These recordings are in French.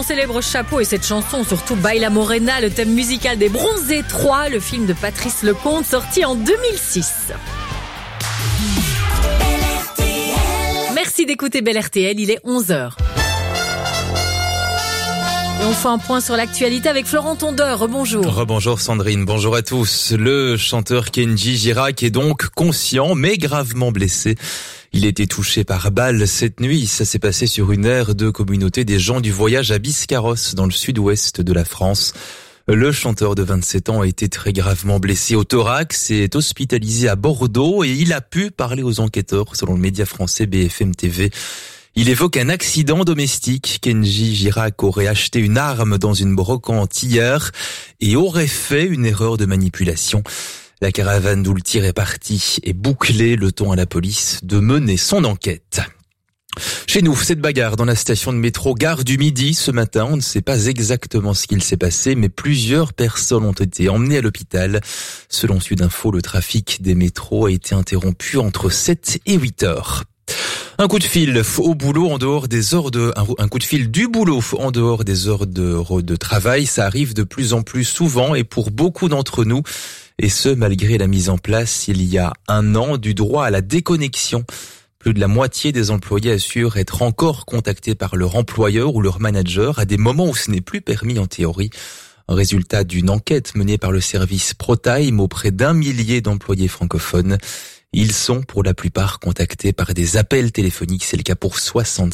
son célèbre chapeau et cette chanson, surtout Baila Morena, le thème musical des Bronzés 3, le film de Patrice Lecomte, sorti en 2006. Merci d'écouter Bel RTL, il est 11h. Et on fait un point sur l'actualité avec Florent Tondeur. Rebonjour. Rebonjour Sandrine, bonjour à tous. Le chanteur Kenji Girac est donc conscient mais gravement blessé. Il a été touché par balle cette nuit. Ça s'est passé sur une aire de communauté des gens du voyage à Biscarrosse, dans le sud-ouest de la France. Le chanteur de 27 ans a été très gravement blessé au thorax et est hospitalisé à Bordeaux et il a pu parler aux enquêteurs selon le média français BFM TV. Il évoque un accident domestique. Kenji Girac aurait acheté une arme dans une brocante hier et aurait fait une erreur de manipulation. La caravane d'où le tir est parti est bouclée, le temps à la police de mener son enquête. Chez nous, cette bagarre dans la station de métro Gare du Midi ce matin. On ne sait pas exactement ce qu'il s'est passé, mais plusieurs personnes ont été emmenées à l'hôpital. Selon Sud Info, le trafic des métros a été interrompu entre 7 et 8 heures. Un coup de fil au boulot en dehors des heures un coup de fil du boulot en dehors des heures de travail, ça arrive de plus en plus souvent et pour beaucoup d'entre nous, et ce malgré la mise en place il y a 1 an du droit à la déconnexion. Plus de la moitié des employés assurent être encore contactés par leur employeur ou leur manager à des moments où ce n'est plus permis en théorie. Un résultat d'une enquête menée par le service ProTime auprès d'1 millier d'employés francophones. Ils sont pour la plupart contactés par des appels téléphoniques, c'est le cas pour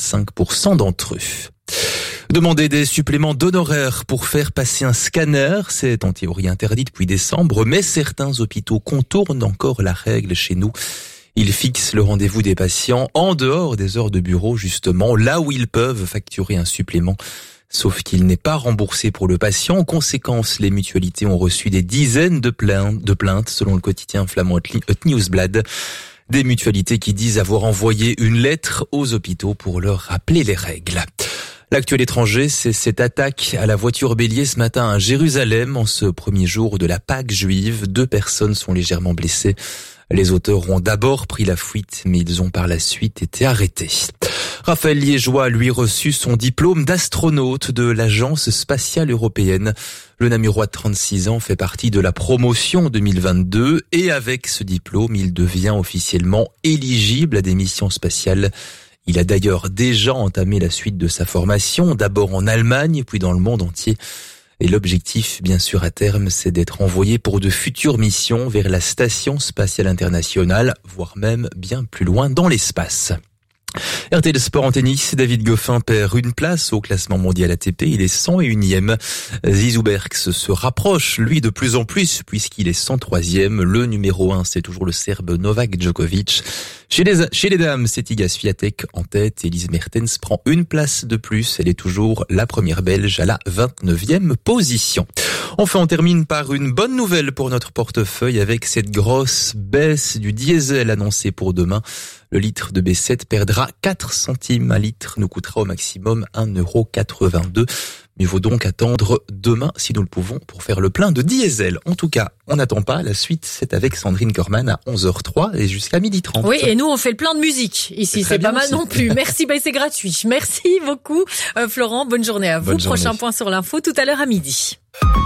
65% d'entre eux. Demander des suppléments d'honoraires pour faire passer un scanner, c'est en théorie interdit depuis décembre, mais certains hôpitaux contournent encore la règle chez nous. Ils fixent le rendez-vous des patients en dehors des heures de bureau, justement, là où ils peuvent facturer un supplément. Sauf qu'il n'est pas remboursé pour le patient. En conséquence, les mutualités ont reçu des dizaines de plaintes selon le quotidien flamand Newsblad. Des mutualités qui disent avoir envoyé une lettre aux hôpitaux pour leur rappeler les règles. L'actuel étranger, c'est cette attaque à la voiture bélier ce matin à Jérusalem en ce premier jour de la Pâque juive. 2 personnes sont légèrement blessées. Les auteurs ont d'abord pris la fuite, mais ils ont par la suite été arrêtés. Raphaël Liégeois a lui reçu son diplôme d'astronaute de l'Agence spatiale européenne. Le Namurois de 36 ans fait partie de la promotion 2022 et avec ce diplôme, il devient officiellement éligible à des missions spatiales. Il a d'ailleurs déjà entamé la suite de sa formation, d'abord en Allemagne, puis dans le monde entier. Et l'objectif, bien sûr, à terme, c'est d'être envoyé pour de futures missions vers la Station spatiale internationale, voire même bien plus loin dans l'espace. RTL Sport en tennis, David Goffin perd une place au classement mondial ATP, il est 101e. Zizou Bergs se rapproche, lui, de plus en plus, puisqu'il est 103e. Le numéro 1, c'est toujours le Serbe Novak Djokovic. Chez les dames, c'est Iga Swiatek en tête. Elise Mertens prend une place de plus. Elle est toujours la première Belge à la 29e position. Enfin, on termine par une bonne nouvelle pour notre portefeuille avec cette grosse baisse du diesel annoncée pour demain. Le litre de B7 perdra 4 centimes. Un litre nous coûtera au maximum 1,82 €. Il vaut donc attendre demain, si nous le pouvons, pour faire le plein de diesel. En tout cas, on n'attend pas. La suite, c'est avec Sandrine Corman à 11h03 et jusqu'à 12h30. Oui, et nous, on fait le plein de musique ici. C'est pas mal aussi. Non plus. Merci, c'est gratuit. Merci beaucoup, Florent. Bonne journée à vous. Prochain point sur l'info tout à l'heure à midi.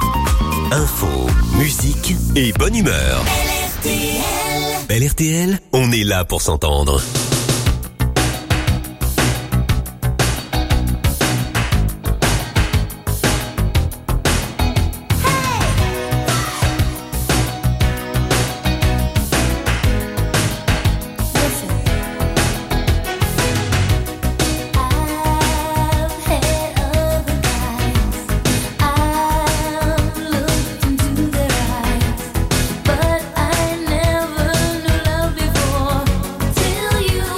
Info, musique et bonne humeur. Bel RTL, on est là pour s'entendre. But I never knew love before till you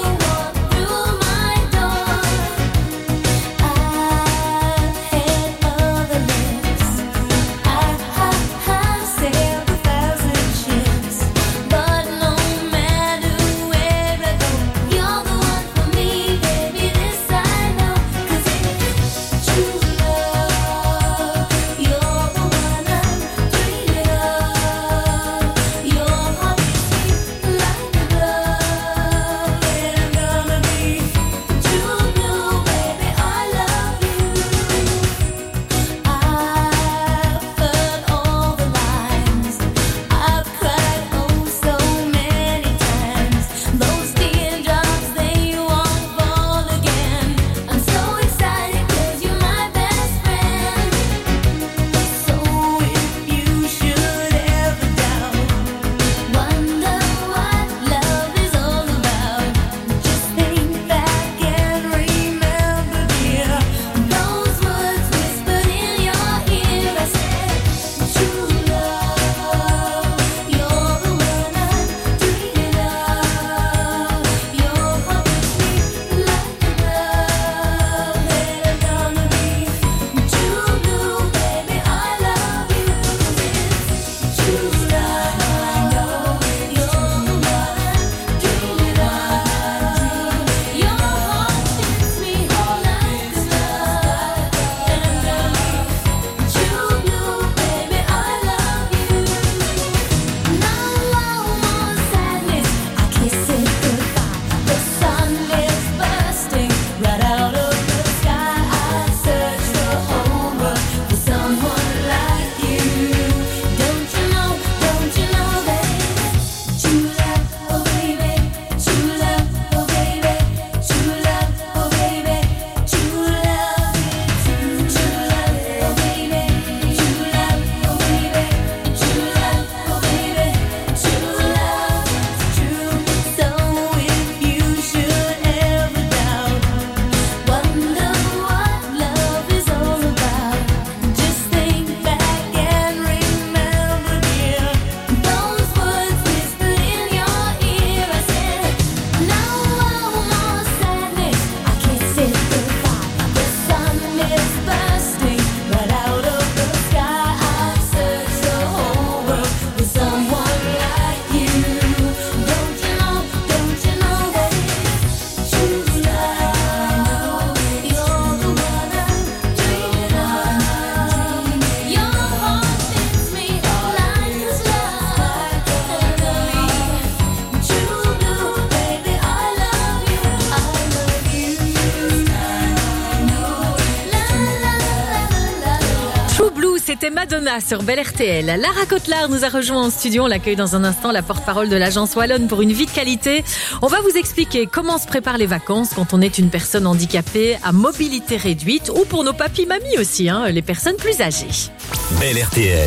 c'était Madonna sur Bel RTL. Lara Cotlar nous a rejoint en studio. On l'accueille dans un instant, la porte-parole de l'agence Wallonne pour une vie de qualité. On va vous expliquer comment se préparent les vacances quand on est une personne handicapée à mobilité réduite ou pour nos papis-mamies aussi, les personnes plus âgées. Bel RTL.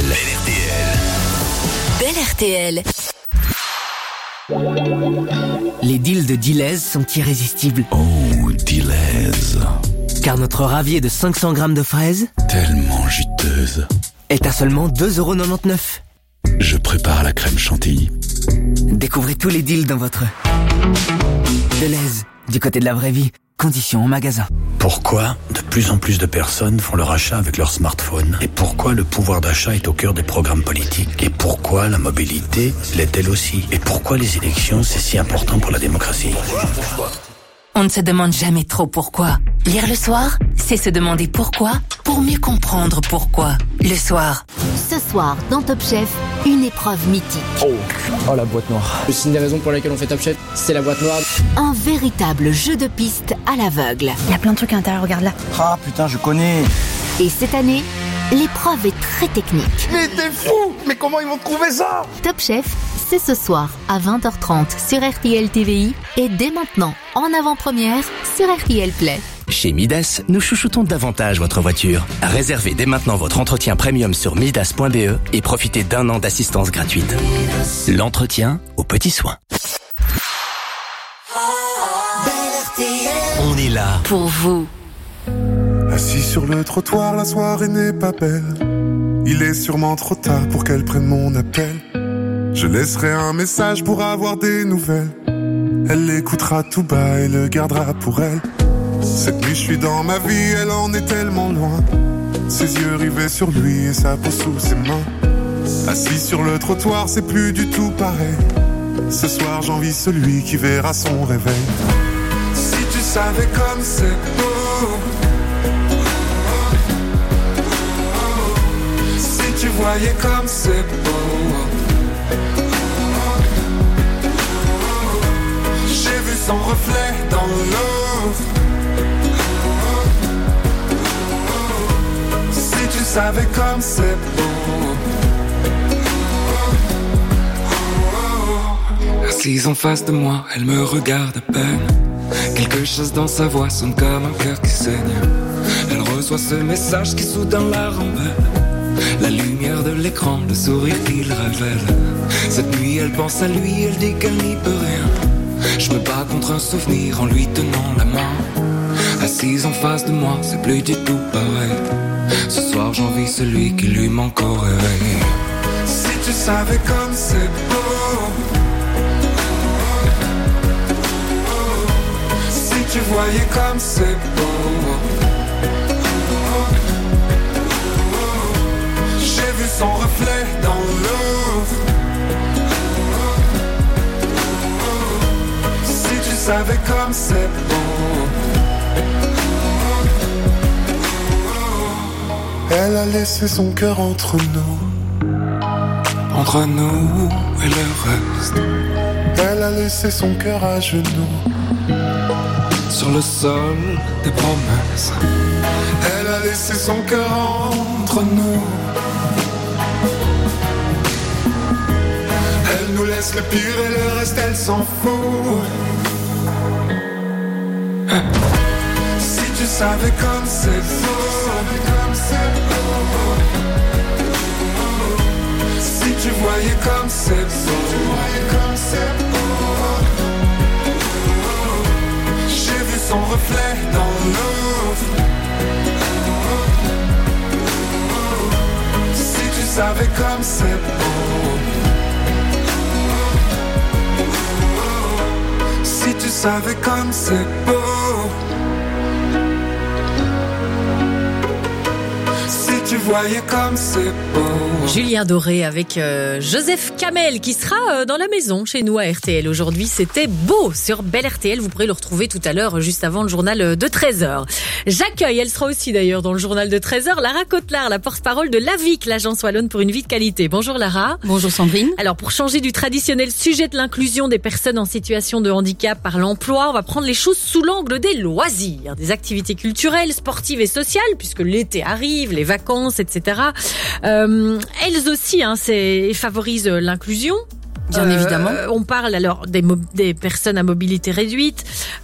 Bel RTL. Les deals de Deleuze sont irrésistibles. Oh, Deleuze. Car notre ravier de 500 grammes de fraises, Tellement juteuse. est à seulement 2,99 €. Je prépare la crème chantilly. Découvrez tous les deals dans votre Deleuze, du côté de la vraie vie. Conditions en magasin. Pourquoi de plus en plus de personnes font leur achat avec leur smartphone? Et pourquoi le pouvoir d'achat est au cœur des programmes politiques? Et pourquoi la mobilité l'est-elle aussi? Et pourquoi les élections, c'est si important pour la démocratie? On ne se demande jamais trop pourquoi. Lire le soir, c'est se demander pourquoi pour mieux comprendre pourquoi. Le soir. Ce soir, dans Top Chef, une épreuve mythique. Oh la boîte noire. C'est une des raisons pour lesquelles on fait Top Chef, c'est la boîte noire. Un véritable jeu de piste à l'aveugle. Il y a plein de trucs à l'intérieur, regarde là. Ah putain, je connais. Et cette année, l'épreuve est très technique. Mais t'es fou! Mais comment ils vont trouver ça? Top Chef, c'est ce soir à 20h30 sur RTL TVI et dès maintenant en avant-première sur RTL Play. Chez Midas, nous chouchoutons davantage votre voiture. Réservez dès maintenant votre entretien premium sur midas.be et profitez d'1 an d'assistance gratuite. L'entretien aux petits soins. On est là. Pour vous. Assis sur le trottoir, la soirée n'est pas belle. Il est sûrement trop tard pour qu'elle prenne mon appel. Je laisserai un message pour avoir des nouvelles. Elle l'écoutera tout bas et le gardera pour elle. Cette nuit je suis dans ma vie, elle en est tellement loin. Ses yeux rivés sur lui et sa peau sous ses mains. Assis sur le trottoir, c'est plus du tout pareil. Ce soir j'envie celui qui verra son réveil. Si tu savais comme c'est beau. Si tu voyais comme c'est beau. J'ai vu son reflet dans l'eau. Si tu savais comme c'est beau. Assise en face de moi, elle me regarde à peine. Quelque chose dans sa voix sonne comme un cœur qui saigne. Elle reçoit ce message qui soudain la rembelle. La lumière de l'écran, le sourire qu'il révèle. Cette nuit elle pense à lui, elle dit qu'elle n'y peut rien. Je me bats contre un souvenir en lui tenant la main. Assise en face de moi, c'est plus du tout pareil. Ce soir j'envie celui qui lui manque au réveil. Si tu savais comme c'est beau. Si tu voyais comme c'est beau. J'ai vu son reflet dans l'eau. Si tu savais comme c'est beau. Elle a laissé son cœur entre nous. Entre nous et le reste. Elle a laissé son cœur à genoux. Sur le sol des promesses. Elle a laissé son cœur entre nous. Elle nous laisse le pire et le reste elle s'en fout. Si tu savais comme c'est beau. Si tu voyais comme c'est beau. J'ai vu son reflet dans l'eau. Si tu savais comme c'est beau. Si tu savais comme c'est beau. Tu voyais comme c'est beau. Julien Doré avec Joseph Kamel qui sera dans la maison chez nous à RTL. Aujourd'hui, c'était beau sur Bel RTL. Vous pourrez le retrouver tout à l'heure, juste avant le journal de 13h. J'accueille, elle sera aussi d'ailleurs dans le journal de 13h, Lara Cotlar, la porte-parole de l'AVIC, l'agence Wallonne pour une vie de qualité. Bonjour Lara. Bonjour Sandrine. Alors pour changer du traditionnel sujet de l'inclusion des personnes en situation de handicap par l'emploi, on va prendre les choses sous l'angle des loisirs, des activités culturelles, sportives et sociales, puisque l'été arrive, les vacances, vacances, etc. Elles aussi, favorisent l'inclusion. Bien évidemment. On parle alors des personnes à mobilité réduite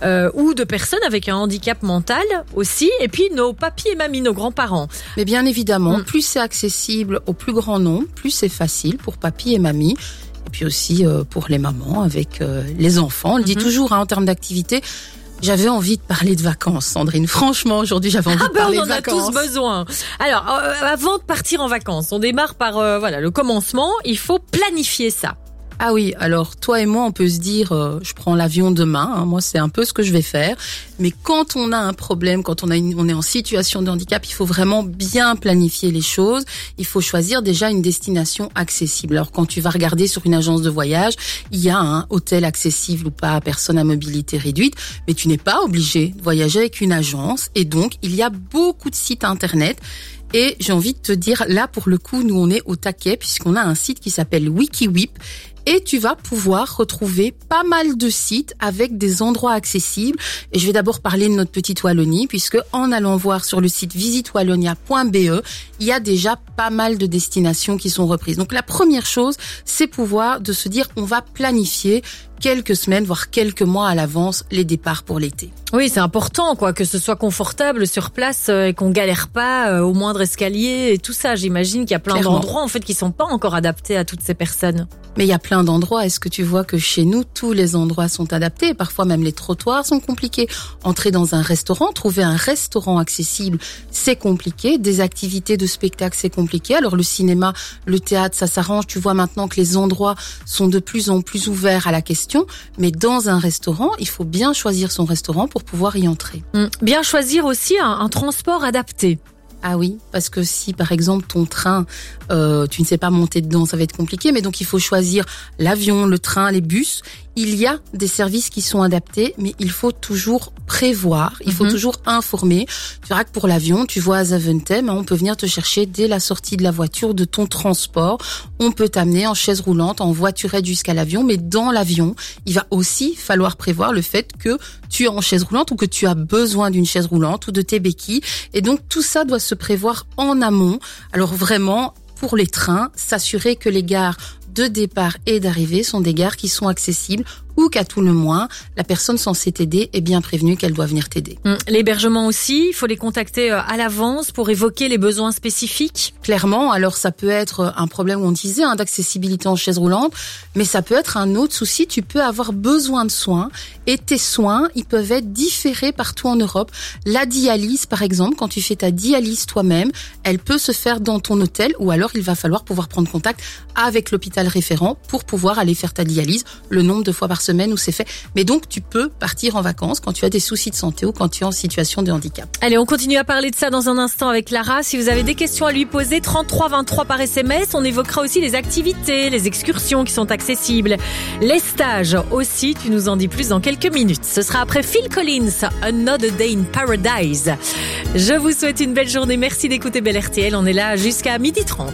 ou de personnes avec un handicap mental aussi, et puis nos papis et mamies, nos grands-parents. Mais bien évidemment, plus c'est accessible au plus grand nombre, plus c'est facile pour papy et mamie. Et puis aussi pour les mamans avec les enfants. On le dit toujours en termes d'activité. J'avais envie de parler de vacances, Sandrine. Franchement, aujourd'hui, j'avais envie de parler de vacances. On en a tous besoin. Alors, avant de partir en vacances, on démarre par le commencement. Il faut planifier ça. Ah oui, alors toi et moi, on peut se dire, je prends l'avion demain. Moi, c'est un peu ce que je vais faire. Mais quand on a un problème, quand on est en situation de handicap, il faut vraiment bien planifier les choses. Il faut choisir déjà une destination accessible. Alors, quand tu vas regarder sur une agence de voyage, il y a un hôtel accessible ou pas à personnes à mobilité réduite, mais tu n'es pas obligé de voyager avec une agence. Et donc, il y a beaucoup de sites internet. Et j'ai envie de te dire, là, pour le coup, nous, on est au taquet puisqu'on a un site qui s'appelle WikiWip. Et tu vas pouvoir retrouver pas mal de sites avec des endroits accessibles. Et je vais d'abord parler de notre petite Wallonie, puisque en allant voir sur le site visitewallonia.be, il y a déjà pas mal de destinations qui sont reprises. Donc la première chose, c'est de se dire, on va planifier quelques semaines, voire quelques mois à l'avance, les départs pour l'été. Oui, c'est important, que ce soit confortable sur place et qu'on galère pas au moindre escalier et tout ça. J'imagine qu'il y a plein d'endroits, qui sont pas encore adaptés à toutes ces personnes. Mais il y a plein d'endroits. Est-ce que tu vois que chez nous, tous les endroits sont adaptés? Parfois même les trottoirs sont compliqués. Entrer dans un restaurant, trouver un restaurant accessible, c'est compliqué. Des activités de spectacle, c'est compliqué. Alors le cinéma, le théâtre, ça s'arrange. Tu vois maintenant que les endroits sont de plus en plus ouverts à la question. Mais dans un restaurant, il faut bien choisir son restaurant pour pouvoir y entrer. Bien choisir aussi un transport adapté. Ah oui, parce que si par exemple ton train, tu ne sais pas monter dedans, ça va être compliqué. Mais donc il faut choisir l'avion, le train, les bus. Il y a des services qui sont adaptés, mais il faut toujours prévoir, il faut toujours informer. Tu verras que pour l'avion, tu vois à Zaventem, on peut venir te chercher dès la sortie de la voiture, de ton transport. On peut t'amener en chaise roulante, en voiturette jusqu'à l'avion, mais dans l'avion, il va aussi falloir prévoir le fait que tu es en chaise roulante ou que tu as besoin d'une chaise roulante ou de tes béquilles. Et donc tout ça doit se prévoir en amont. Alors vraiment, pour les trains, s'assurer que les gares de départ et d'arrivée sont des gares qui sont accessibles ou qu'à tout le moins, la personne censée t'aider est bien prévenue qu'elle doit venir t'aider. L'hébergement aussi, il faut les contacter à l'avance pour évoquer les besoins spécifiques. Clairement, alors ça peut être un problème, on disait, d'accessibilité en chaise roulante, mais ça peut être un autre souci. Tu peux avoir besoin de soins et tes soins, ils peuvent être différés partout en Europe. La dialyse, par exemple, quand tu fais ta dialyse toi-même, elle peut se faire dans ton hôtel ou alors il va falloir pouvoir prendre contact avec l'hôpital référent pour pouvoir aller faire ta dialyse le nombre de fois par semaine où c'est fait. Mais donc, tu peux partir en vacances quand tu as des soucis de santé ou quand tu es en situation de handicap. Allez, on continue à parler de ça dans un instant avec Lara. Si vous avez des questions à lui poser, 33 23 par SMS. On évoquera aussi les activités, les excursions qui sont accessibles. Les stages aussi, tu nous en dis plus dans quelques minutes. Ce sera après Phil Collins, Another Day in Paradise. Je vous souhaite une belle journée. Merci d'écouter Belle RTL. On est là jusqu'à 12h30.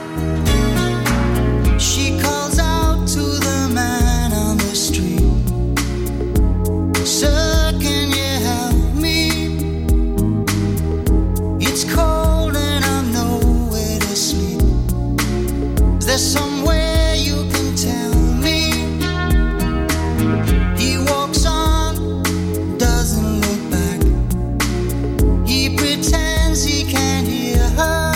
She calls out to the man on the street. Sir, can you help me? It's cold and I'm nowhere to sleep. Is there somewhere you can tell me? He walks on, doesn't look back. He pretends he can't hear her.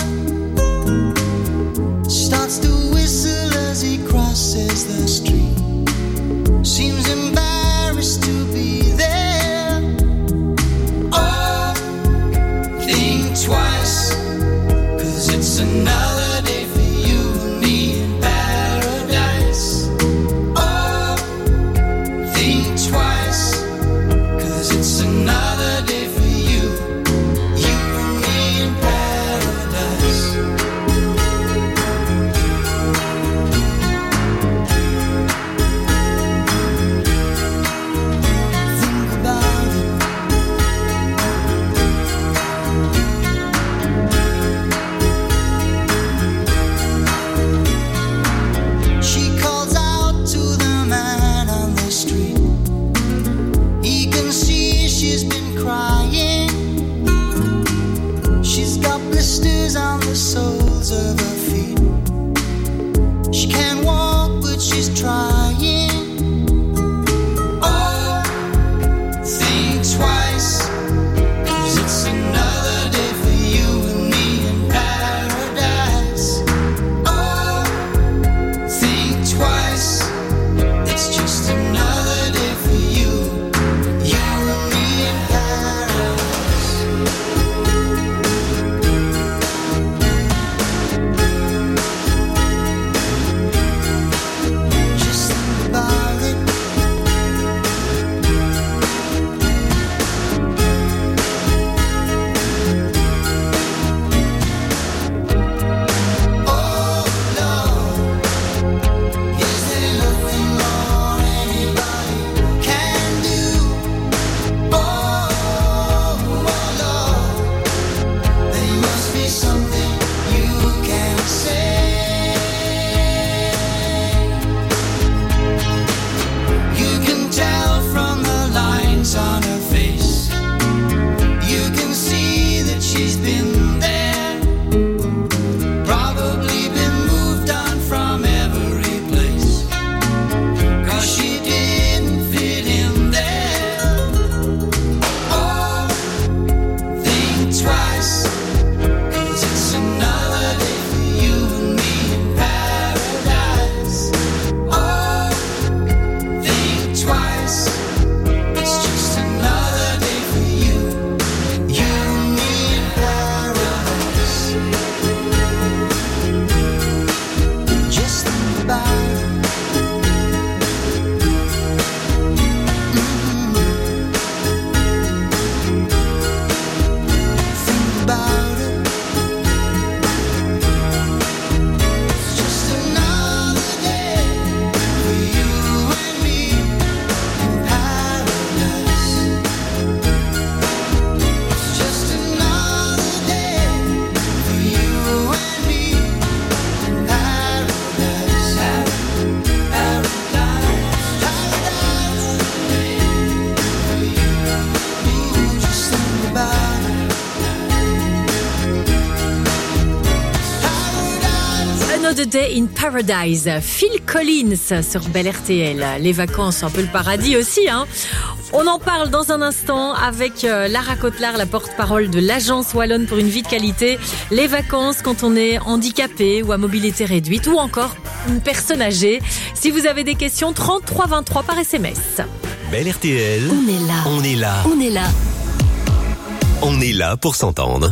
Starts to whistle as he crosses the street. Seems embarrassed to be there. Oh, think twice, 'cause it's another day for you and me in paradise. Oh, think twice, 'cause it's another day for you and me in paradise. Another Day in Paradise, Phil Collins sur Bel RTL. Les vacances, un peu le paradis aussi, hein. On en parle dans un instant avec Lara Cotlar, la porte-parole de l'Agence Wallonne pour une vie de qualité. Les vacances quand on est handicapé ou à mobilité réduite ou encore une personne âgée. Si vous avez des questions, 33 23 par SMS. Bel RTL. On est là. On est là. On est là. On est là pour s'entendre.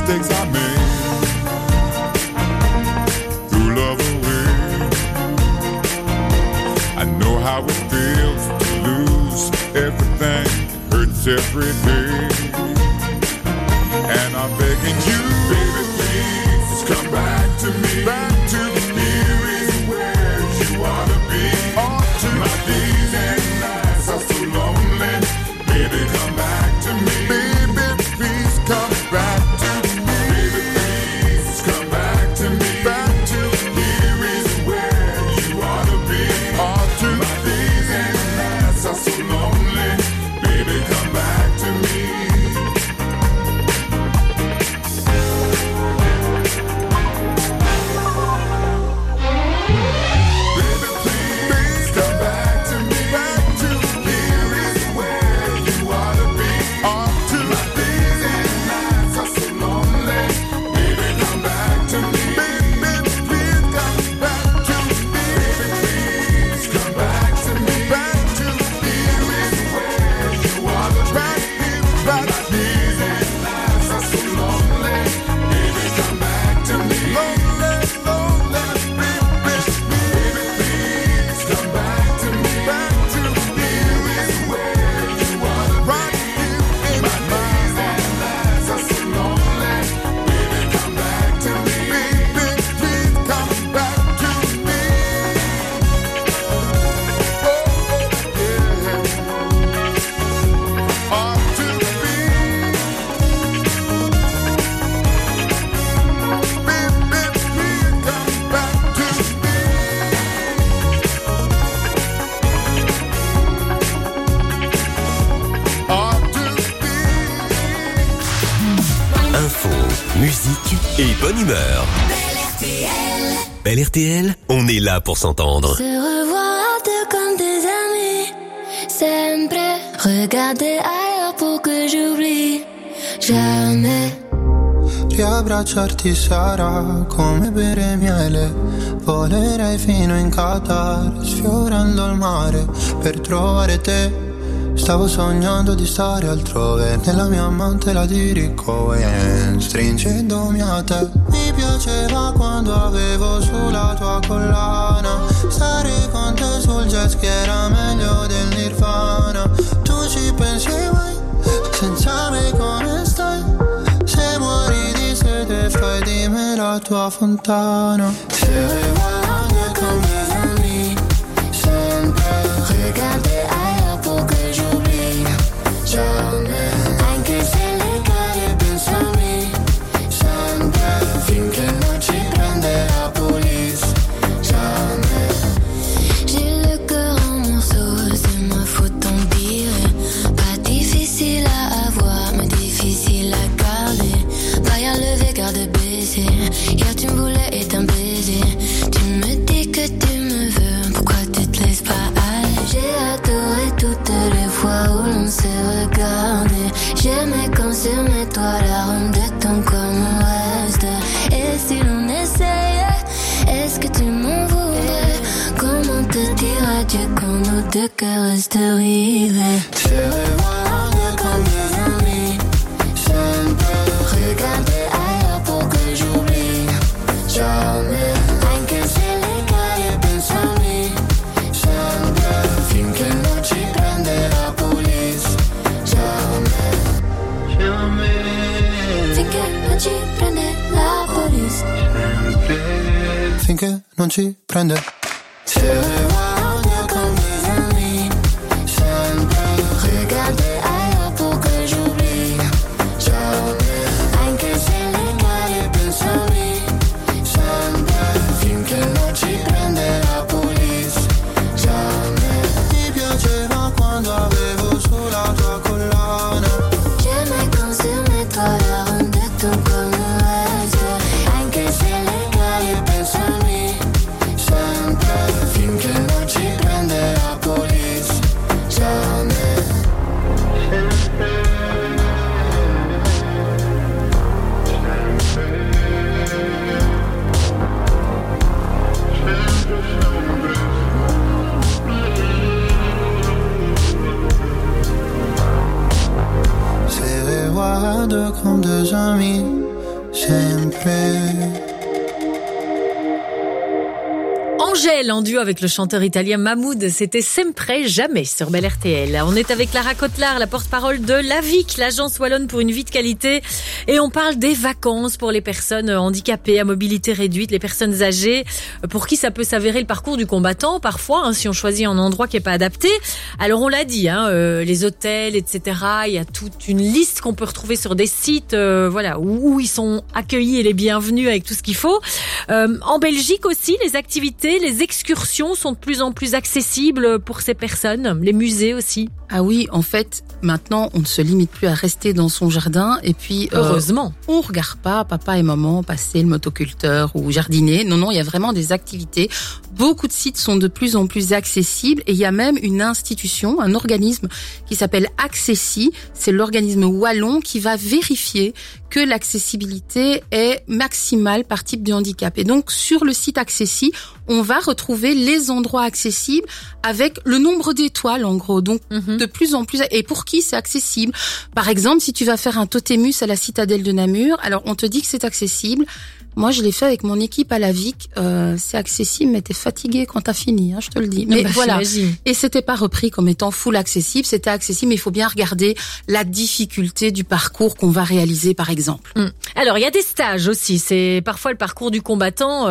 mistakes I made threw love away. I know how it feels to lose everything. It hurts every day. And I'm begging you, baby, please come back to me. Back to me. Here is where you ought to be. My days and nights are so lonely. Baby, come back to me. Baby, please come back to me. Baby, please come back to me. Back to here is where you ought to be. My days and nights are so lonely. Baby, come back to me. Et bonne humeur. Belle RTL, on est là pour s'entendre. Se revoir deux comme des amis. Sempre regarder ailleurs pour que j'oublie. Jamais. Riabbracciarti sarà come bere miele. Volerei fino in Qatar, sfiorando il mare per trovare te. Stavo sognando di stare altrove, nella mia mantela di Ricohen, stringendomi a te. Mi piaceva quando avevo sulla tua collana, stare con te sul jet ski era meglio del Nirvana. Tu ci pensi mai, senza me come stai? Se muori di sete fai di me la tua fontana. Se vuoi con mes amis, sempre regarder ailleurs pour que j'oublie. Jamais, anche se le cade penso a me, sempre, finché non ci prende la police. Jamais. J'ai le cœur en morceaux, c'est ma faute, tant pis. Pas difficile à avoir, mais difficile à garder. Vaillant levé, garde baissé. Hier tu me voulais et t'un baiser. Tu me dis que tu me veux, pourquoi tu te laisses pas aller? J'ai adoré toutes les fois où l'on s'est regardé. J'aimais quand sur mes toits la ronde de ton corps me reste. Et si l'on essayait, est-ce que tu m'en voudrais? Comment te dire adieu quand nos deux cœurs restent rivés? Se revoir comme des amis, sempre regarder ailleurs pour que j'oublie. Jamais, anche se le cade penso a me, sempre, finché non ci prende la police. Jamais, jamais, finché non ci prende la police. sempre, finché non ci prende. Se revoir comme des amis, sempre regarder ailleurs pour que j'oublie. Jamais, anche se le cade penso a me, sempre, finché non ci prende la police. Jamais. Ti piaceva quando avevo sulla tua collana. J'aimais quand sur mes toits la ronde de ton corps me reste. Anche se le cade penso a me, sempre, finché non ci prende la police. Jamais. Se revoir deux comme deux amis, sempre. Angèle en duo avec le chanteur italien Mahmoud, c'était Sempre Jamais sur Bel RTL. On est avec Lara Cotlar, la porte-parole de l'AVIC, l'Agence Wallonne pour une vie de qualité, et on parle des vacances pour les personnes handicapées à mobilité réduite, les personnes âgées, pour qui ça peut s'avérer le parcours du combattant parfois, si on choisit un endroit qui est pas adapté. Alors on l'a dit, les hôtels, etc. Il y a toute une liste qu'on peut retrouver sur des sites, où ils sont accueillis et les bienvenus avec tout ce qu'il faut. En Belgique aussi, les activités, les excursions sont de plus en plus accessibles pour ces personnes, les musées aussi. Ah oui, en fait, maintenant, on ne se limite plus à rester dans son jardin et puis... Heureusement. On regarde pas papa et maman passer le motoculteur ou jardiner. Non, il y a vraiment des activités. Beaucoup de sites sont de plus en plus accessibles et il y a même une institution, un organisme qui s'appelle Accessi. C'est l'organisme wallon qui va vérifier que l'accessibilité est maximale par type de handicap. Et donc, sur le site Accessi, on va retrouver les endroits accessibles avec le nombre d'étoiles, en gros. Donc, de plus en plus. Et pour qui c'est accessible? Par exemple, si tu vas faire un totémus à la citadelle de Namur, alors on te dit que c'est accessible. Moi, je l'ai fait avec mon équipe à la VIC. C'est accessible, mais t'es fatigué quand t'as fini, je te le dis. Mais voilà. J'imagine. Et c'était pas repris comme étant full accessible. C'était accessible, mais il faut bien regarder la difficulté du parcours qu'on va réaliser, par exemple. Alors, il y a des stages aussi. C'est parfois le parcours du combattant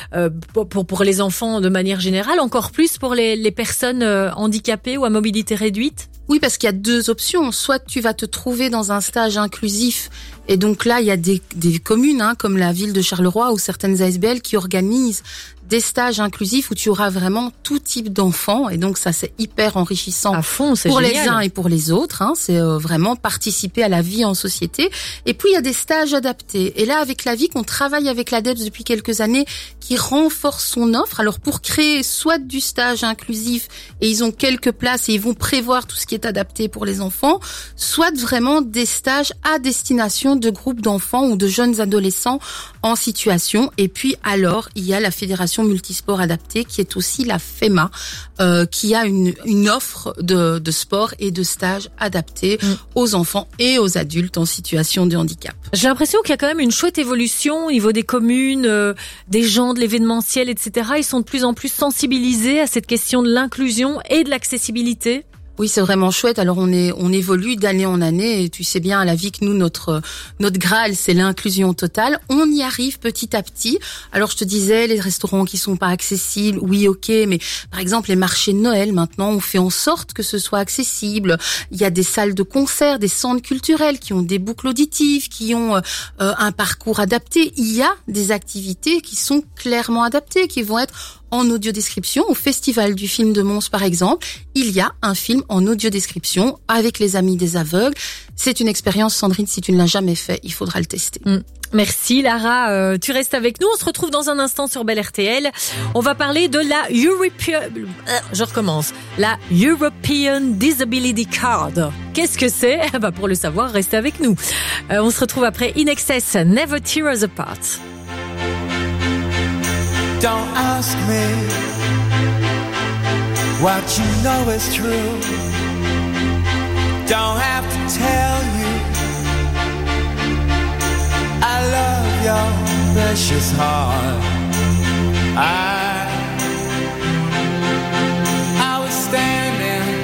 pour les enfants de manière générale, encore plus pour les personnes handicapées ou à mobilité réduite. Oui, parce qu'il y a deux options. Soit tu vas te trouver dans un stage inclusif, et donc là, il y a des communes, comme la ville de Charleroi ou certaines ASBL qui organisent des stages inclusifs où tu auras vraiment tout type d'enfants, et donc ça c'est hyper enrichissant à fond, c'est pour génial. Les uns et pour les autres. C'est vraiment participer à la vie en société. Et puis il y a des stages adaptés. Et là, avec la VIC, on travaille avec l'ADEPS depuis quelques années, qui renforce son offre. Alors pour créer soit du stage inclusif, et ils ont quelques places et ils vont prévoir tout ce qui est adapté pour les enfants, soit vraiment des stages à destination de groupes d'enfants ou de jeunes adolescents en situation. Et puis alors, il y a la Fédération multisport adapté, qui est aussi la FEMA, qui a une offre de sport et de stages adaptés aux enfants et aux adultes en situation de handicap. J'ai l'impression qu'il y a quand même une chouette évolution au niveau des communes, des gens de l'événementiel, etc. Ils sont de plus en plus sensibilisés à cette question de l'inclusion et de l'accessibilité. Oui, c'est vraiment chouette. Alors on évolue d'année en année, et tu sais bien à la vie que nous, notre Graal, c'est l'inclusion totale. On y arrive petit à petit. Alors je te disais, les restaurants qui sont pas accessibles, oui, ok, mais par exemple les marchés de Noël, maintenant on fait en sorte que ce soit accessible. Il y a des salles de concert, des centres culturels qui ont des boucles auditives, qui ont un parcours adapté. Il y a des activités qui sont clairement adaptées, qui vont être en audiodescription. Au Festival du film de Mons, par exemple, il y a un film en audiodescription avec les Amis des aveugles. C'est une expérience, Sandrine, si tu ne l'as jamais fait, il faudra le tester. Merci Lara, tu restes avec nous. On se retrouve dans un instant sur Bel RTL. On va parler de la European Disability Card. Qu'est-ce que c'est? Pour le savoir, restez avec nous. On se retrouve après In Excess, Never Tear Us Apart. Don't ask me what you know is true. Don't have to tell you I love your precious heart. I was standing,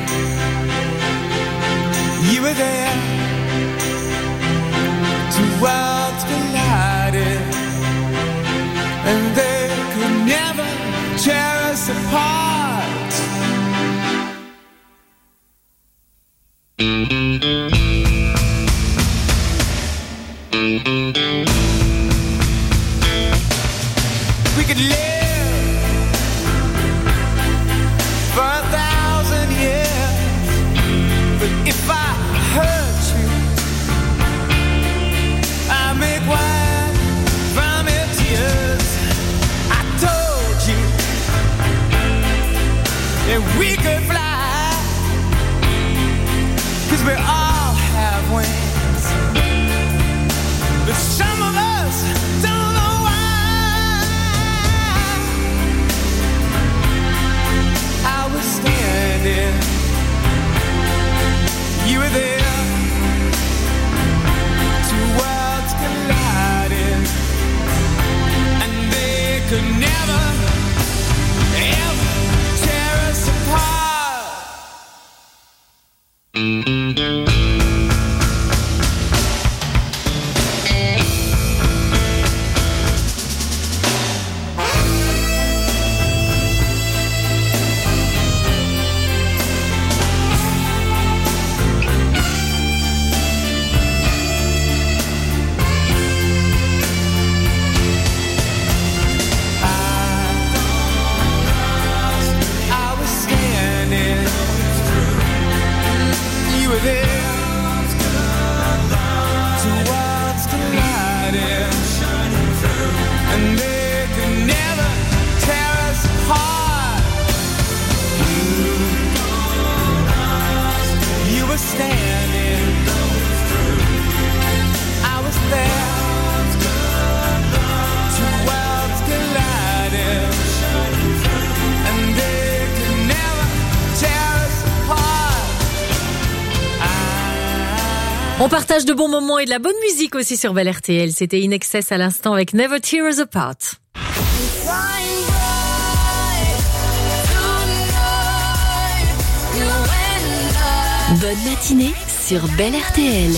you were there. Two worlds collided, and they could never tear us apart. We could live for 1,000 years, but if I hurt you, I make wine from your tears. I told you that we could fly, 'cause we all have wings, but some of us don't know why. I was standing, you were On partage de bons moments et de la bonne musique aussi sur Bel RTL. C'était In Excess à l'instant avec Never Tear Us Apart. Bonne matinée sur Bel RTL.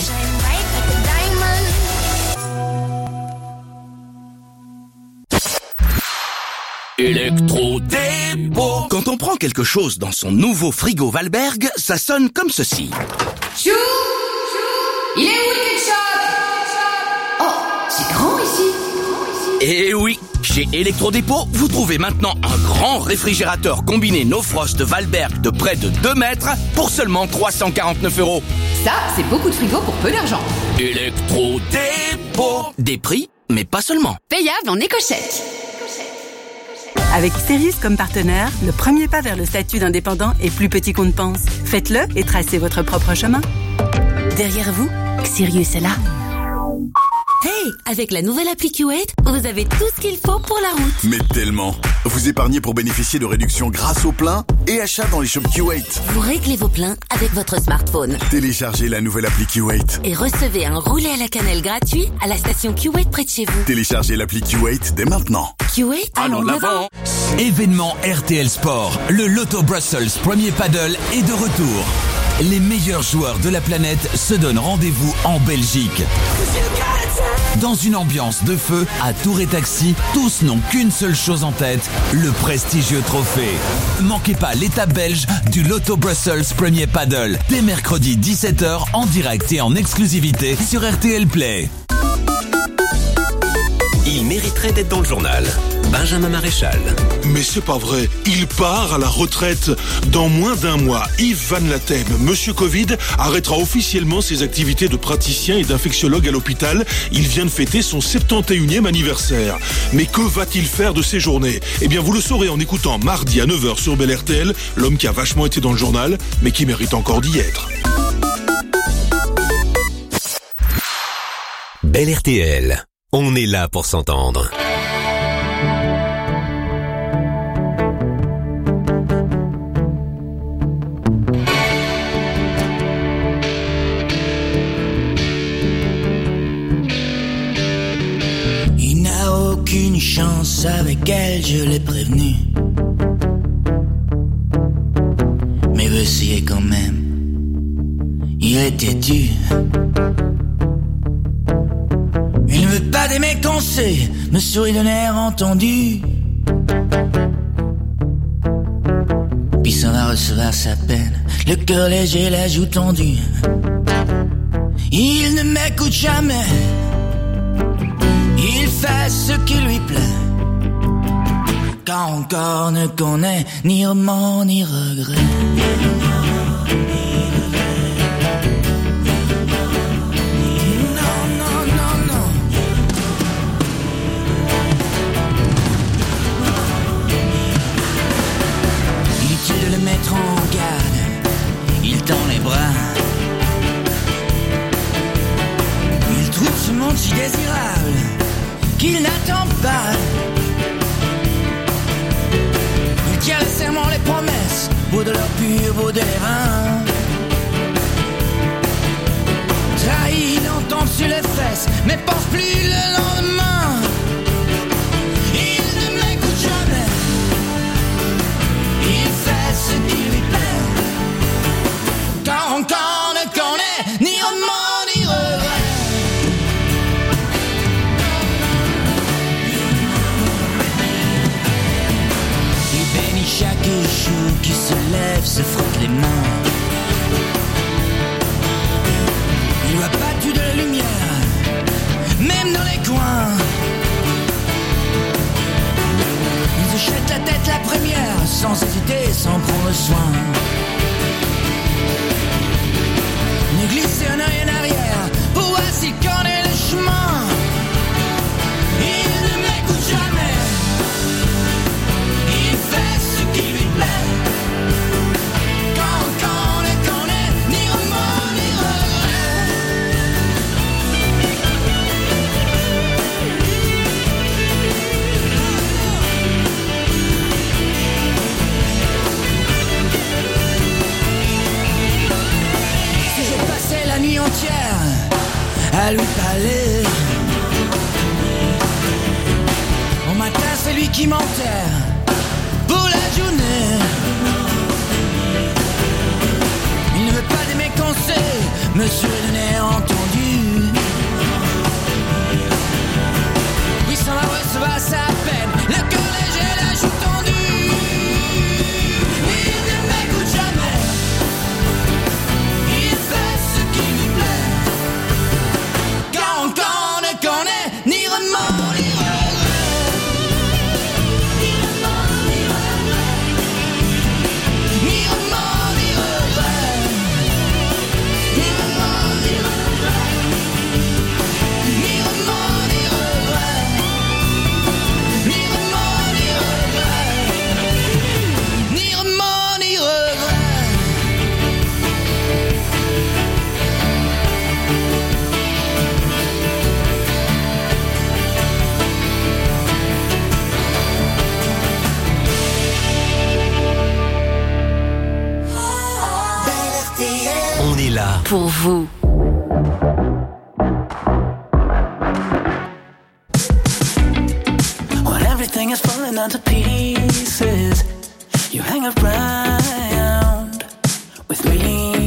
Électro-dépôt. Quand on prend quelque chose dans son nouveau frigo Valberg, ça sonne comme ceci. Chou, il est où le ketchup? Oh, c'est grand ici. Et oui, chez Électrodépôt, vous trouvez maintenant un grand réfrigérateur combiné No Frost Valberg de près de 2 mètres pour seulement 349 €. Ça, c'est beaucoup de frigo pour peu d'argent. Électrodépôt. Des prix, mais pas seulement. Payable en éco-chèque. Avec Sirius comme partenaire, le premier pas vers le statut d'indépendant est plus petit qu'on ne pense. Faites-le et tracez votre propre chemin. Derrière vous, Sirius est là. Hey, avec la nouvelle appli Q8, vous avez tout ce qu'il faut pour la route. Mais tellement. Vous épargnez pour bénéficier de réductions grâce au plein et achat dans les shops Q8. Vous réglez vos pleins avec votre smartphone. Téléchargez la nouvelle appli Q8. Et recevez un roulé à la cannelle gratuit à la station Q8 près de chez vous. Téléchargez l'appli Q8 dès maintenant. Q8, allons de l'avant. Événement RTL Sport, le Lotto Brussels premier paddle est de retour. Les meilleurs joueurs de la planète se donnent rendez-vous en Belgique. Dans une ambiance de feu, à Tour et Taxi, tous n'ont qu'une seule chose en tête, le prestigieux trophée. Manquez pas l'étape belge du Lotto Brussels premier paddle, dès mercredi 17h en direct et en exclusivité sur RTL Play. Il mériterait d'être dans le journal. Benjamin Maréchal. Mais c'est pas vrai. Il part à la retraite dans moins d'un mois. Yves Van Latem, Monsieur Covid, arrêtera officiellement ses activités de praticien et d'infectiologue à l'hôpital. Il vient de fêter son 71e anniversaire. Mais que va-t-il faire de ces journées? Eh bien, vous le saurez en écoutant mardi à 9h sur Bel RTL, l'homme qui a vachement été dans le journal, mais qui mérite encore d'y être. Bel RTL. On est là pour s'entendre. Il n'a aucune chance avec elle, je l'ai prévenu. Mais veut essayer quand même. Il est têtu. Il ne veut pas des mecs conseils, me sourit d'un air entendu. Puis s'en va recevoir sa peine, le cœur léger, la joue tendue. Il ne m'écoute jamais, il fait ce qui lui plaît. Quand encore ne connaît ni remords ni regrets. En garde, il tend les bras. Il trouve ce monde si désirable qu'il n'attend pas. Il tient les serments, les promesses, beau de l'or pur, beau de l'airain. Trahi, il entend sur les fesses, mais pense plus le lendemain. Il ne m'écoute jamais. Il fait ce qui lui plaît. Quand encore ne connaît ni remords ni regrets. Il bénit chaque jour qui se lève, se frotte les mains. Il voit battu de la lumière, même dans les coins. Il se jette la tête la première, sans hésiter, sans prendre soin. Ne glisser un œil en arrière, pour voir s'il connaît le chemin. Il ne m'écoute jamais, il fait ce qui lui plaît. Quand ne connaît ni remords ni regrets. documentaire pour la journée. Il ne veut pas de mes conseils, monsieur le nez entendu. Oui, ça va recevoir sa peine, le cœur léger, la joue tendue. Il ne m'écoute jamais, il fait ce qui lui plaît. Quand on ne connaît ni remords ni regrets, ni remords ni regrets, ni remords ni regrets, ni remords ni regrets, ni remords ni regrets, ni remords ni regrets, ni remords ni regrets. On est là Pour vous. When everything is falling into pieces, you hang around with me.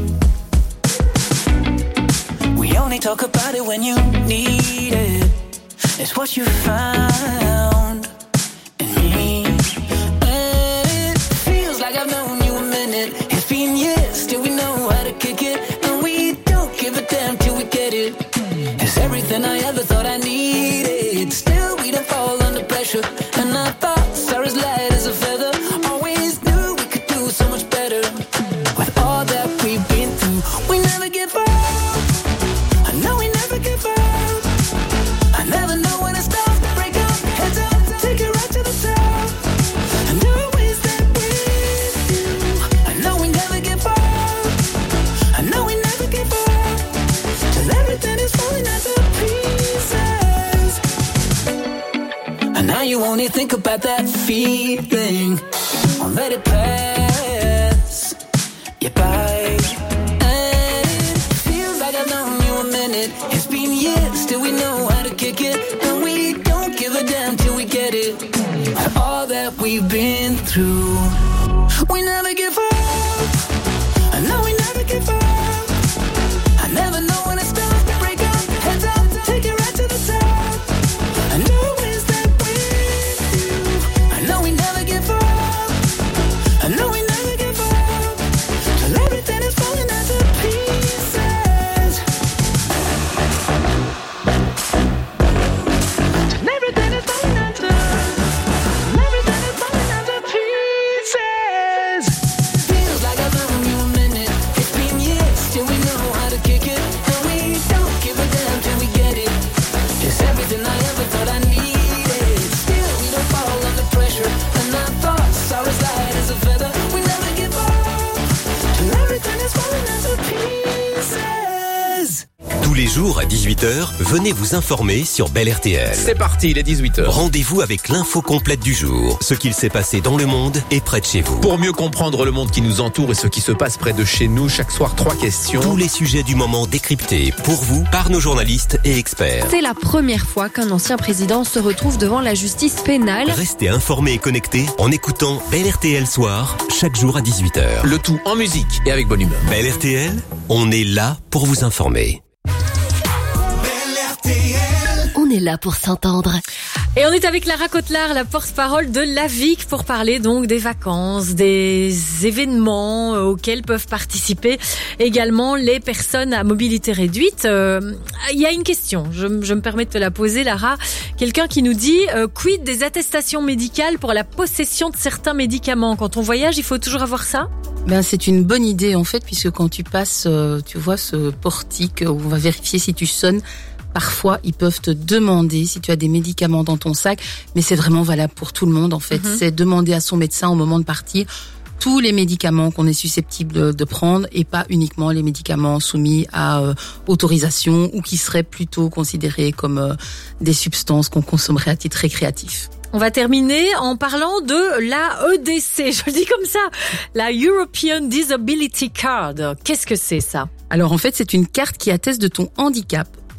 We only talk about it when you need it. It's what you found in me. And it feels like I've known you a minute. It's been years, still we know how to kick it. And we don't give a damn till we get it. It's everything I ever thought I needed. Still we don't fall under pressure. And I thought stars light as a feather. Always knew we could do so much better. With all that we've been through, we never give up. I know we never give up. I never know when to stop, break up, heads up, take it right to the top. And always there with you. I know we never give up. I know we never give up. Till everything is falling into pieces. And now you only think about that feeling. Won't let it pass you by. And it feels like I've known you a minute. It's been years, still we know how to kick it. And we don't give a damn till we get it. All that we've been through, we never give up. I know we never give up. I never know when to stop, break up, heads up, take it right to the top. I know it's that with you. I know we never give up. I know we never give up. Till everything is falling into pieces. Till everything is falling into. Till everything is falling into pieces. Feels like I've known you a minute. It's been years, still we know how to kick it. And we don't give a damn till we get it. It's everything I ever thought I needed. Still we don't fall under pressure. And I thought stars light as a feather. We never give up. Till everything is falling into pieces. tous les jours à 18h, venez vous informer sur Bel RTL. C'est parti, il est 18h. Rendez-vous avec l'info complète du jour, ce qu'il s'est passé dans le monde et près de chez vous. Pour mieux comprendre le monde qui nous entoure et ce qui se passe près de chez nous, chaque soir 3 questions. Tous les sujets du moment décryptés pour vous par nos journalistes et experts. C'est la première fois qu'un ancien président se retrouve devant la justice pénale. Restez informés et connectés en écoutant Bel RTL Soir, chaque jour à 18h. Le tout en musique et avec bonne humeur. Bel RTL, on est là pour vous informer. On est là pour s'entendre. Et on est avec Lara Cotlar, la porte-parole de l'AVIC, pour parler donc des vacances, des événements auxquels peuvent participer également les personnes à mobilité réduite. Il y a une question, je me permets de te la poser, Lara. Quelqu'un qui nous dit quid des attestations médicales pour la possession de certains médicaments. Quand on voyage, il faut toujours avoir ça ? Ben, c'est une bonne idée en fait, puisque quand tu passes, tu vois ce portique où on va vérifier si tu sonnes. Parfois, ils peuvent te demander si tu as des médicaments dans ton sac, mais c'est vraiment valable pour tout le monde en fait. C'est demander à son médecin au moment de partir tous les médicaments qu'on est susceptible de prendre et pas uniquement les médicaments soumis à autorisation ou qui seraient plutôt considérés comme des substances qu'on consommerait à titre récréatif. On va terminer en parlant de la EDC, je le dis comme ça, la European Disability Card. Qu'est-ce que c'est ça ? Alors en fait, c'est une carte qui atteste de ton handicap.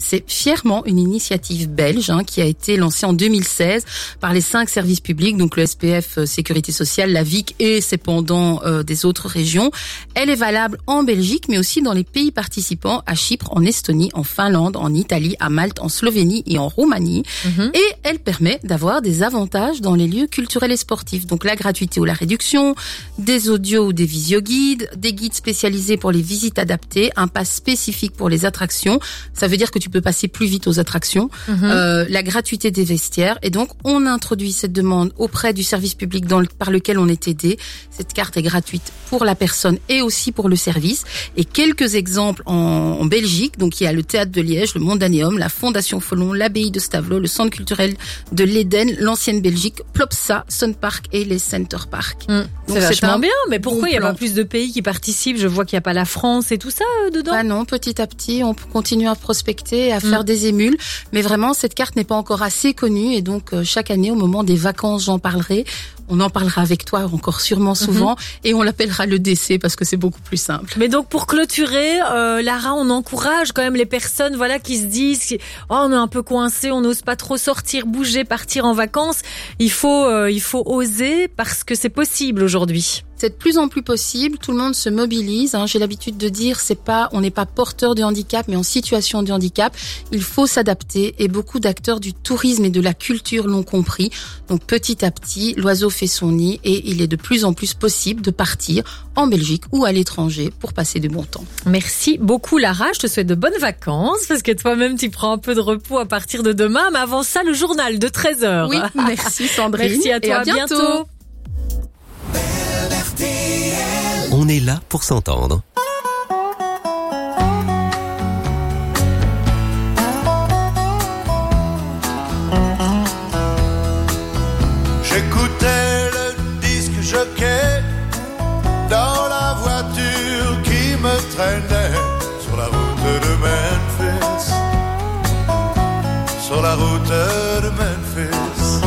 C'est fièrement une initiative belge qui a été lancée en 2016 par les 5 services publics, donc le SPF Sécurité Sociale, la VIC et ses pendants des autres régions. Elle est valable en Belgique, mais aussi dans les pays participants, à Chypre, en Estonie, en Finlande, en Italie, à Malte, en Slovénie et en Roumanie. Et elle permet d'avoir des avantages dans les lieux culturels et sportifs. Donc la gratuité ou la réduction, des audios ou des visio-guides, des guides spécialisés pour les visites adaptées, un pass spécifique pour les attractions. Ça veut dire que tu peux passer plus vite aux attractions. La gratuité des vestiaires. Et donc on introduit cette demande auprès du service public par lequel on est aidé. Cette carte est gratuite pour la personne et aussi pour le service. Et quelques exemples en Belgique. Donc il y a le Théâtre de Liège, le Mondanéum, la Fondation Folon, l'Abbaye de Stavelot, le Centre culturel de l'Éden, l'ancienne Belgique, Plopsa, Sun Park et les Center Park. C'est vachement bien, mais pourquoi il n'y a pas plus de pays qui participent? Je vois qu'il n'y a pas la France et tout ça dedans. Ah non, petit à petit, on continue à prospecter, à faire des émules, mais vraiment cette carte n'est pas encore assez connue et donc chaque année au moment des vacances j'en parlerai. On en parlera avec toi encore sûrement souvent et on l'appellera le DC parce que c'est beaucoup plus simple. Mais donc pour clôturer, Lara, on encourage quand même les personnes qui se disent on est un peu coincé, on n'ose pas trop sortir, bouger, partir en vacances. Il faut oser parce que c'est possible aujourd'hui. C'est de plus en plus possible, tout le monde se mobilise. J'ai l'habitude de dire, on n'est pas porteur de handicap, mais en situation de handicap. Il faut s'adapter et beaucoup d'acteurs du tourisme et de la culture l'ont compris. Donc petit à petit, l'oiseau fait son nid et il est de plus en plus possible de partir en Belgique ou à l'étranger pour passer du bon temps. Merci beaucoup Lara, je te souhaite de bonnes vacances parce que toi-même tu prends un peu de repos à partir de demain. Mais avant ça, le journal de 13h. Oui, merci Sandrine. Merci à toi, et à bientôt. On est là pour s'entendre. J'écoutais le disque jockey dans la voiture qui me traînait sur la route de Memphis. Sur la route de Memphis.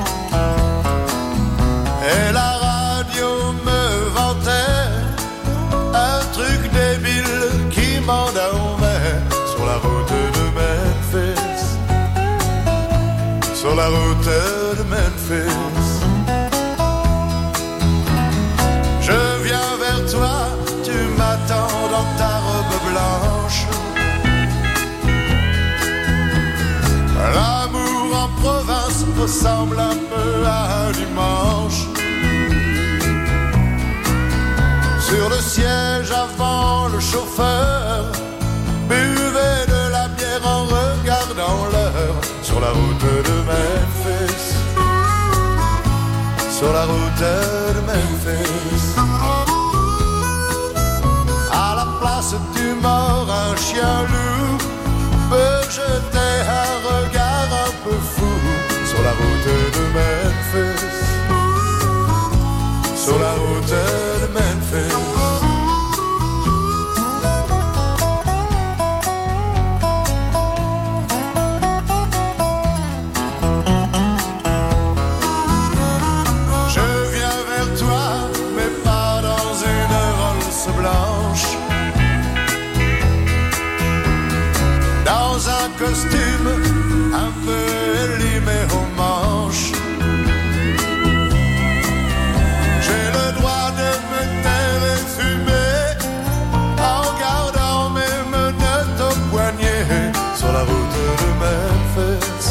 Et la radio me vantait un truc débile qui m'endormait sur la route de Memphis. Sur la route de Memphis. Je viens vers toi, tu m'attends dans ta robe blanche. L'amour en province ressemble un peu à un dimanche. Sur le siège avant, le chauffeur buvait de la bière en regardant l'heure. Sur la route de Memphis. Sur la route de Memphis. À la place du mort, un chien loup peut jeter un regard un peu fou. Sur la route de Memphis. Sur la route de Memphis. Je viens vers toi, mais pas dans une Rolls blanche. Dans un costume un peu élimé aux manches. J'ai le droit de me taire et fumer en gardant mes menottes au poignet. Sur la route de Memphis.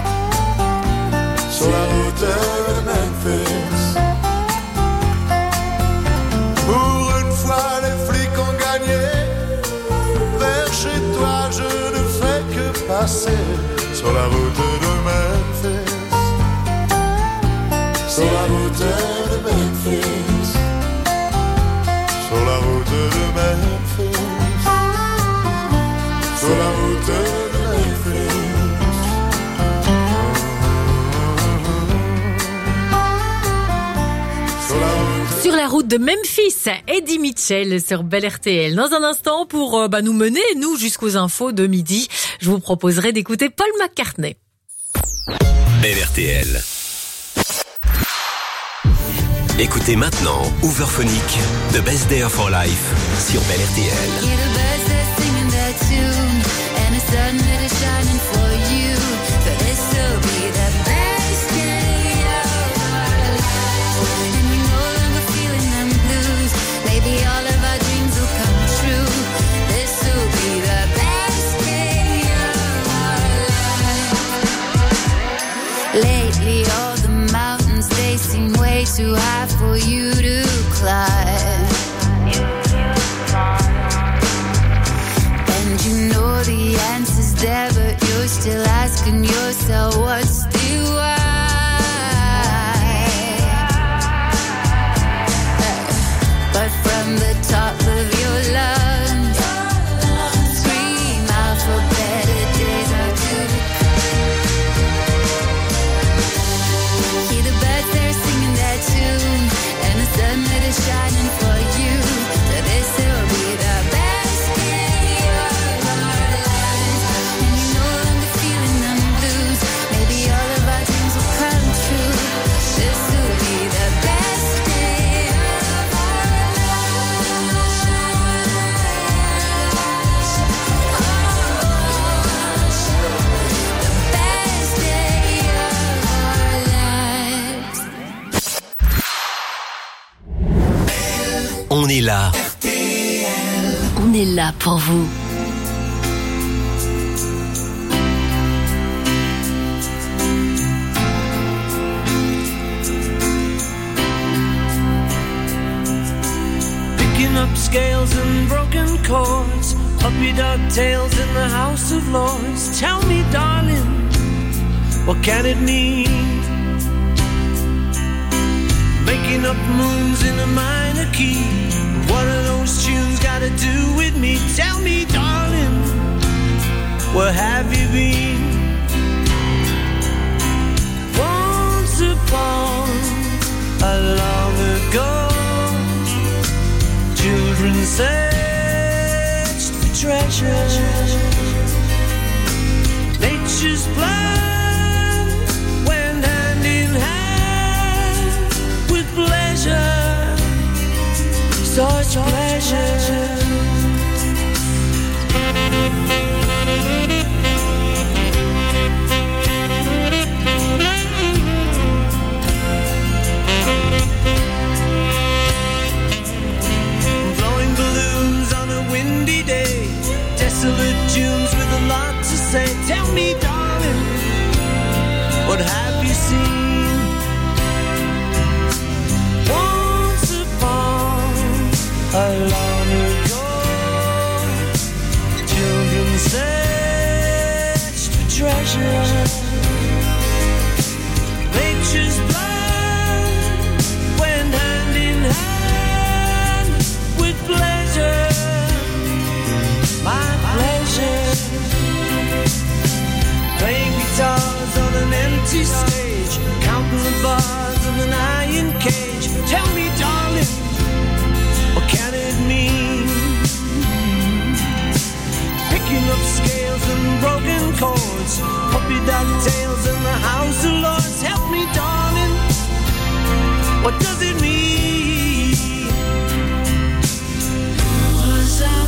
Sur la route de Memphis. Pour une fois les flics ont gagné. Vers chez toi je ne fais que passer. Sur la route de Memphis. Sur la route de Memphis. Sur la route de Memphis. Sur la route de Memphis. Sur la route de Memphis, Eddie Mitchell sur Bel RTL. Dans un instant, pour nous mener, nous, jusqu'aux infos de midi, je vous proposerai d'écouter Paul McCartney. Bel RTL. Écoutez maintenant Overphonic, The Best Day of Our Life sur Bel RTL. sun that is shining for you. So this will be the best day of our lives. And we're no longer feeling them blues. Maybe all of our dreams will come true. This will be the best day of our lives. Lately all the mountains, they seem way too high for you to climb. And you know the answer's there, but you're still asking yourself what's the why. But from the top of your lungs, scream out for better days are to hear the birds, they're singing their tune, and the sun that is shining for you. So this will be the best day of our lives. And you're no longer feeling them blues. Maybe all of our dreams will come true. This will be the best day of our lives. The best day of our lives. On est là. On est là pour vous. Picking up scales and broken chords, puppy dog tails in the House of Lords. Tell me, darling, what can it mean? Making up moons in a minor key. What are those tunes got to do with me? Tell me, darling, where have you been? Once upon a long ago, children searched for treasure. Nature's plan went hand in hand with pleasure. Such pleasure. Blowing balloons on a windy day, desolate tunes with a lot to say. Tell me, darling, what have you seen? Once upon long ago, children searched for treasure. Nature's plan went hand in hand with pleasure, my pleasure. Playing guitars on an empty stage, counting the bars of an iron cage. Tell me, darling, what can it mean? Picking up scales and broken chords, puppy dog tails in the House of Lords. Help me, darling, what does it mean? Was I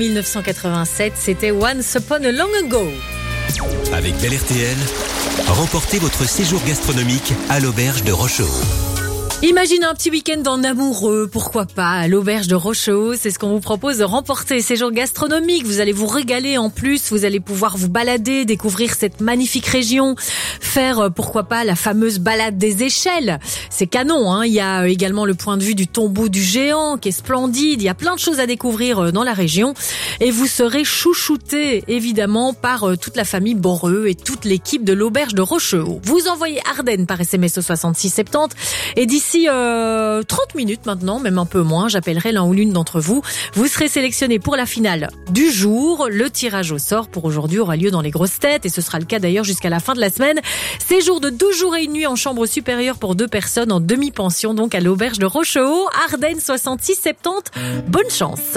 1987, c'était Once Upon a Long Ago. Avec Bel RTL, remportez votre séjour gastronomique à l'auberge de Rochehaut. Imaginez un petit week-end en amoureux, pourquoi pas, à l'auberge de Rochehaut. C'est ce qu'on vous propose de remporter. Séjour gastronomique, vous allez vous régaler en plus, vous allez pouvoir vous balader, découvrir cette magnifique région, faire, pourquoi pas, la fameuse balade des échelles. C'est canon, hein. Il y a également le point de vue du tombeau du géant qui est splendide. Il y a plein de choses à découvrir dans la région. Et vous serez chouchouté, évidemment, par toute la famille Boreux et toute l'équipe de l'auberge de Rochehaut. Vous envoyez Ardennes par SMS au 6670 et d'ici 30 minutes maintenant, même un peu moins, j'appellerai l'un ou l'une d'entre vous. Vous serez sélectionné pour la finale du jour. Le tirage au sort pour aujourd'hui aura lieu dans les grosses têtes et ce sera le cas d'ailleurs jusqu'à la fin de la semaine. Séjour de 12 jours et une nuit en chambre supérieure pour 2 personnes en demi-pension, donc à l'auberge de Rochehaut, Ardennes 6670. Bonne chance.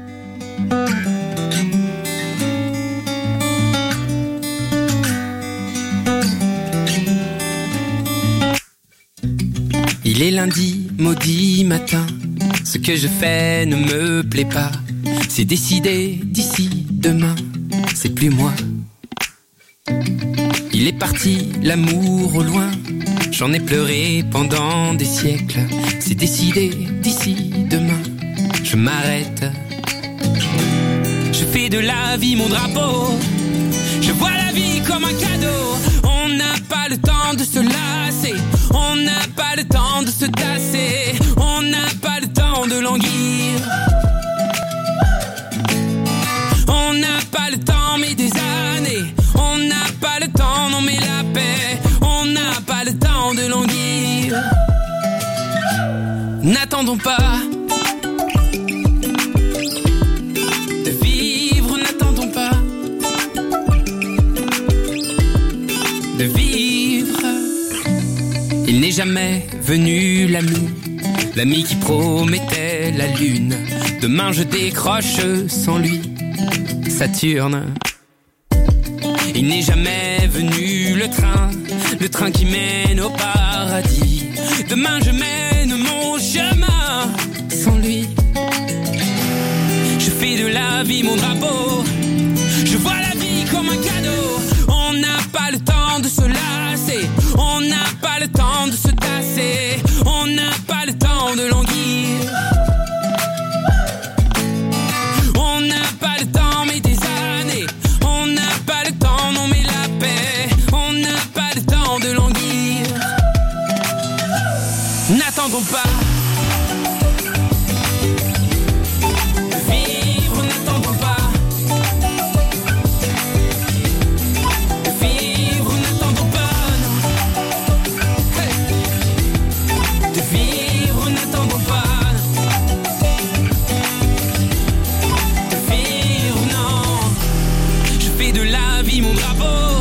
Il est lundi, maudit matin, ce que je fais ne me plaît pas. C'est décidé d'ici demain, c'est plus moi. Il est parti, l'amour au loin, j'en ai pleuré pendant des siècles. C'est décidé d'ici demain, je m'arrête. Je fais de la vie mon drapeau, je vois la vie comme un cadeau. On n'a pas le temps de se lasser, on n'a pas le temps de se tasser, on n'a pas le temps de languir. On n'a pas le temps mais des années, on n'a pas le temps, non mais la paix, on n'a pas le temps de languir. N'attendons pas de vivre, n'attendons pas de vivre. Il n'est jamais venu l'ami qui promettait la lune. Demain je décroche sans lui Saturne. Il n'est jamais venu le train qui mène au paradis. Demain je mène mon chemin sans lui. Je fais de la vie mon drapeau, je vois la vie comme un cadeau. On n'a pas le temps de se lasser, on n'a pas le temps de se tasser, on n'a pas le temps de languir. On n'a pas le temps mais des années, on n'a pas le temps, non mais la paix, on n'a pas le temps de languir. N'attendons pas de vivre, n'attendons pas de vivre, n'attendons pas, non. Hey. De vivre, n'attendons pas, de vivre, non. Je fais de la vie mon drapeau,